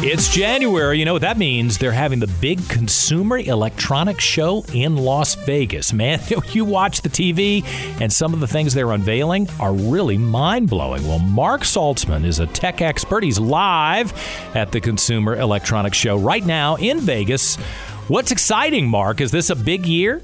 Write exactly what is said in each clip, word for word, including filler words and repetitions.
It's January. You know what that means? They're having the big Consumer Electronics Show in Las Vegas. Man, you watch the T V, and some of the things they're unveiling are really mind-blowing. Well, Mark Saltzman is a tech expert. He's live at the Consumer Electronics Show right now in Vegas. What's exciting, Mark? Is this a big year?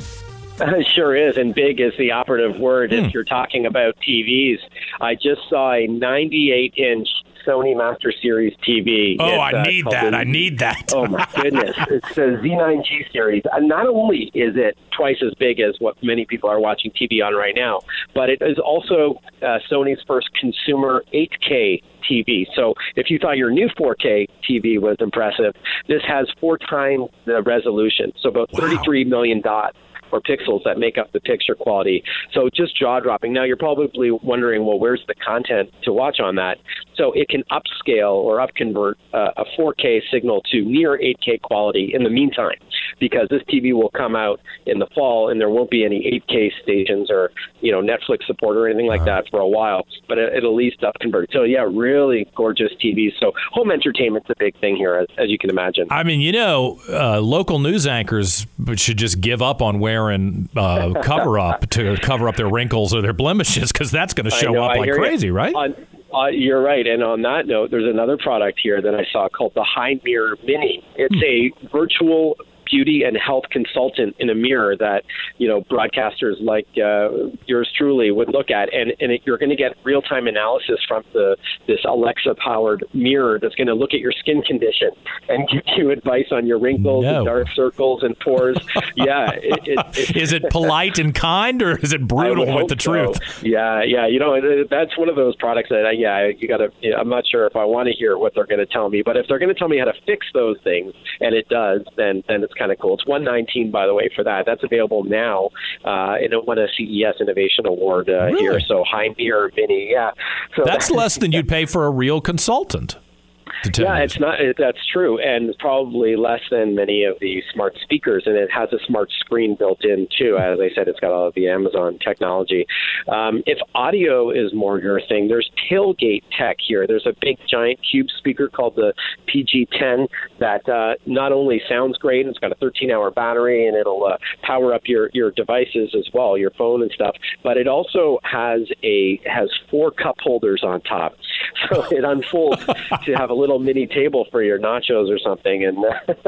It sure is, and big is the operative word Hmm. if you're talking about T Vs. I just saw a ninety-eight inch Sony Master Series T V. Oh, It's, I uh, need called that. the- I need that. Oh, my goodness. It's the Z nine G series. And not only is it twice as big as what many people are watching T V on right now, but it is also uh, Sony's first consumer eight K T V. So if you thought your new four K T V was impressive, this has four times the resolution. So about Wow. thirty-three million dots or pixels that make up the picture quality. So just jaw-dropping. Now, you're probably wondering, well, where's the content to watch on that? So it can upscale or upconvert uh, a four K signal to near eight K quality in the meantime, because this T V will come out in the fall and there won't be any eight K stations or, you know, Netflix support or anything like uh-huh. that for a while, but it, it'll at least upconvert. So, yeah, really gorgeous T Vs. So home entertainment's a big thing here, as, as you can imagine. I mean, you know, uh, local news anchors should just give up on wearing uh, cover-up to cover up their wrinkles or their blemishes, because that's going to show know, up I like hear crazy, you. right? On, uh, you're right. And on that note, there's another product here that I saw called the High Mirror Mini. It's a virtual beauty and health consultant in a mirror that, you know, broadcasters like uh, yours truly would look at, and, and it, you're going to get real-time analysis from the this Alexa-powered mirror that's going to look at your skin condition and give you advice on your wrinkles No. and dark circles and pores. yeah, it, it, it, Is it polite and kind, or is it brutal with the so. truth? Yeah, yeah. You know, it, that's one of those products that, uh, yeah, you got to. Yeah, I'm not sure if I want to hear what they're going to tell me, but if they're going to tell me how to fix those things, and it does, then then it's kind of cool. It's one nineteen, by the way, for that. That's available now, uh, and it won a C E S Innovation Award uh, Really? here. So High Mirror Mini, yeah. So That's less than you'd pay for a real consultant. To tell Yeah, you. it's not. It, that's true, and probably less than many of the smart speakers. And it has a smart screen built in too. As I said, it's got all of the Amazon technology. Um, if audio is more your thing, there's tailgate tech here. There's a big giant cube speaker called the P G ten that uh, not only sounds great, it's got a thirteen hour battery, and it'll uh, power up your your devices as well, your phone and stuff. But it also has a has four cup holders on top, so it unfolds to have a little mini table for your nachos or something, and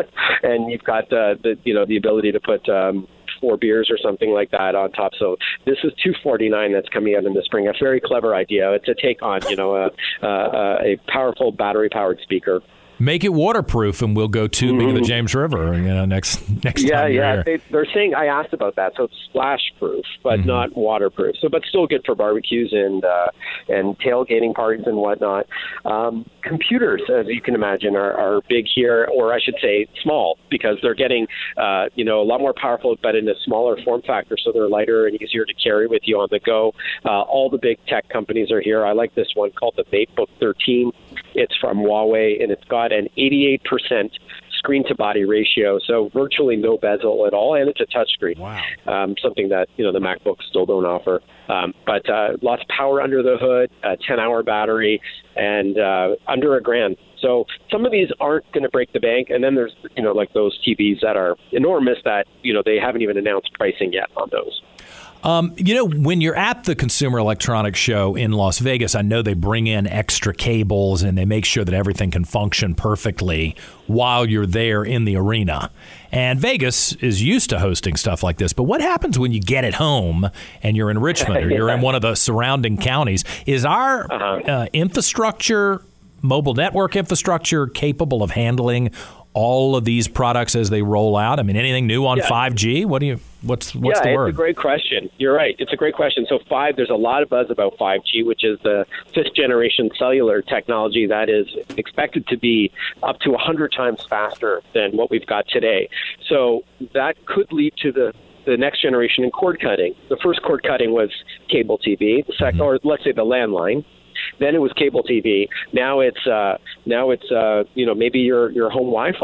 and you've got uh, the you know the ability to put um, four beers or something like that on top. So this is two forty-nine that's coming out in the spring. A very clever idea. It's a take on you know a a, a powerful battery powered speaker. Make it waterproof, and we'll go tubing Mm-hmm. the James River. You know, next next Yeah, time you're yeah. here. They, they're saying I asked about that, so it's splash proof, but Mm-hmm. not waterproof. So, but still good for barbecues and uh, and tailgating parties and whatnot. Um, computers, as you can imagine, are, are big here, or I should say, small, because they're getting uh, you know a lot more powerful, but in a smaller form factor, so they're lighter and easier to carry with you on the go. Uh, all the big tech companies are here. I like this one called the MateBook thirteen. It's from Huawei, and it's got an eighty-eight percent screen-to-body ratio, so virtually no bezel at all, and it's a touchscreen. Wow. Um, something that you know the MacBooks still don't offer. Um, but uh, lots of power under the hood, a ten hour battery, and uh, under a grand. So some of these aren't going to break the bank, and then there's you know like those T Vs that are enormous that you know they haven't even announced pricing yet on those. Um, you know, when you're at the Consumer Electronics Show in Las Vegas, I know they bring in extra cables and they make sure that everything can function perfectly while you're there in the arena. And Vegas is used to hosting stuff like this. But what happens when you get it home and you're in Richmond or you're in one of the surrounding counties? Is our Uh-huh. uh, infrastructure, mobile network infrastructure, capable of handling all of these products as they roll out? I mean, anything new on Yeah. five G? What do you? What's what's yeah, the word? it's a great question. You're right. It's a great question. So five, there's a lot of buzz about five G, which is the fifth generation cellular technology that is expected to be up to one hundred times faster than what we've got today. So that could lead to the the next generation in cord cutting. The first cord cutting was cable T V, the second, or let's say the landline. Then it was cable T V. Now it's uh, now it's uh, you know maybe your your home Wi-Fi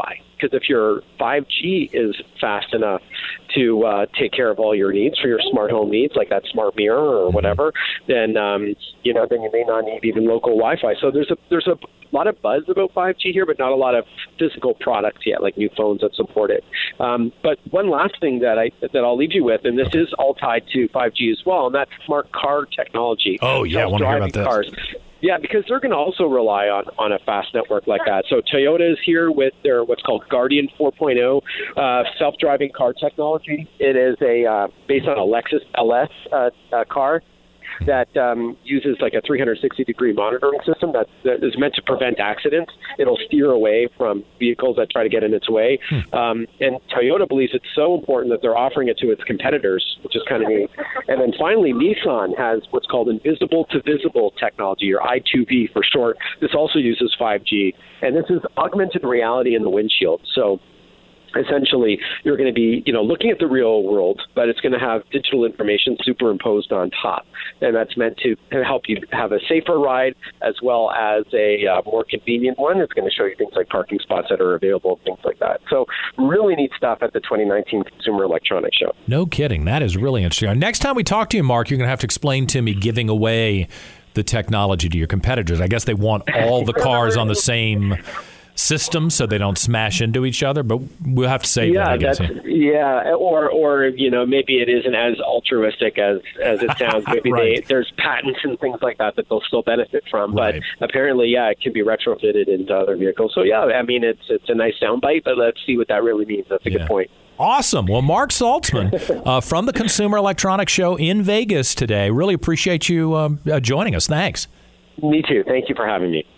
because if your five G is fast enough to uh, take care of all your needs for your smart home needs, like that smart mirror or whatever, then um, you know then you may not need even local Wi-Fi. So there's a there's a lot of buzz about five G here, but not a lot of physical products yet, like new phones that support it. Um, but one last thing that I that I'll leave you with, and this is all tied to five G as well, and that's smart car technology. Oh yeah, I want to hear about this. Cars. Yeah, because they're going to also rely on, on a fast network like that. So Toyota is here with their what's called Guardian four point oh uh, self-driving car technology. It is a uh, based on a Lexus L S uh, uh, car that um, uses like a three sixty degree monitoring system that, that is meant to prevent accidents. It'll steer away from vehicles that try to get in its way. Hmm. Um, and Toyota believes it's so important that they're offering it to its competitors, which is kind of neat. And then finally, Nissan has what's called invisible to visible technology, or I two V for short. This also uses five G. And this is augmented reality in the windshield. So essentially, you're going to be, you know, looking at the real world, but it's going to have digital information superimposed on top, and that's meant to help you have a safer ride as well as a uh, more convenient one. It's going to show you things like parking spots that are available, things like that. So, really neat stuff at the twenty nineteen Consumer Electronics Show. No kidding, that is really interesting. Next time we talk to you, Mark, you're going to have to explain to me giving away the technology to your competitors. I guess they want all the cars on the same system so they don't smash into each other, but we'll have to save yeah, that, I guess. That's, yeah, or, or you know, maybe it isn't as altruistic as, as it sounds. Maybe right. they, there's patents and things like that that they'll still benefit from, right. but apparently, yeah, it can be retrofitted into other vehicles. So, yeah, I mean, it's it's a nice soundbite, but let's see what that really means. That's a yeah. good point. Awesome. Well, Mark Saltzman uh, from the Consumer Electronics Show in Vegas today. Really appreciate you uh, uh, joining us. Thanks. Me too. Thank you for having me.